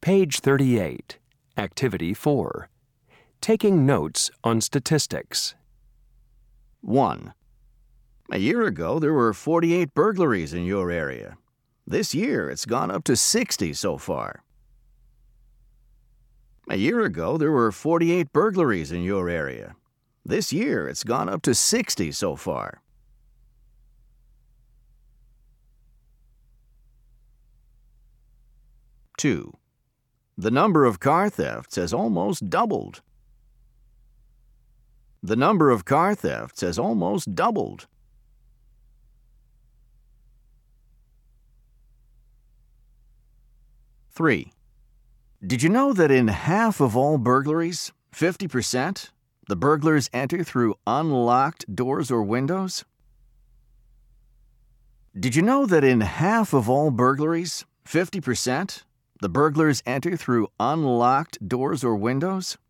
Page 38. Activity 4. Taking notes on statistics. 1. A year ago, there were 48 burglaries in your area. This year, it's gone up to 60 so far. A year ago, there were 48 burglaries in your area. This year, it's gone up to 60 so far. 2. The number of car thefts has almost doubled. The number of car thefts has almost doubled. 3. Did you know that in half of all burglaries, 50%, the burglars enter through unlocked doors or windows? Did you know that in half of all burglaries, 50%, the burglars enter through unlocked doors or windows?